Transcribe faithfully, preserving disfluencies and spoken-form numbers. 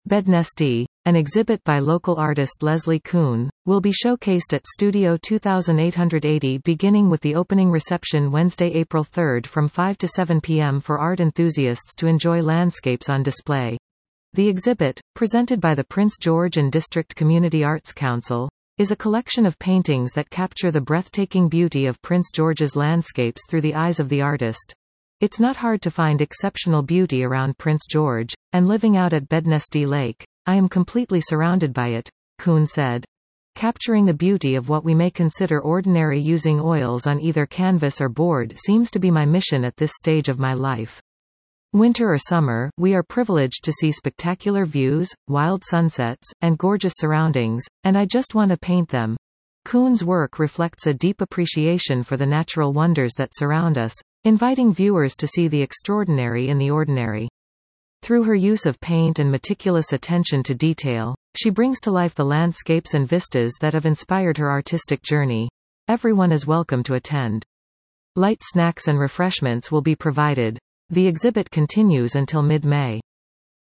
Bednesti, an exhibit by local artist Leslie Kuhn, will be showcased at Studio two thousand eight hundred eighty beginning with the opening reception Wednesday, April third from five to seven p m for art enthusiasts to enjoy landscapes on display. The exhibit, presented by the Prince George and District Community Arts Council, is a collection of paintings that capture the breathtaking beauty of Prince George's landscapes through the eyes of the artist. It's not hard to find exceptional beauty around Prince George, and living out at Bednesti Lake, I am completely surrounded by it, Kuhn said. Capturing the beauty of what we may consider ordinary using oils on either canvas or board seems to be my mission at this stage of my life. Winter or summer, we are privileged to see spectacular views, wild sunsets, and gorgeous surroundings, and I just want to paint them. Kuhn's work reflects a deep appreciation for the natural wonders that surround us, inviting viewers to see the extraordinary in the ordinary. Through her use of paint and meticulous attention to detail, she brings to life the landscapes and vistas that have inspired her artistic journey. Everyone is welcome to attend. Light snacks and refreshments will be provided. The exhibit continues until mid-May.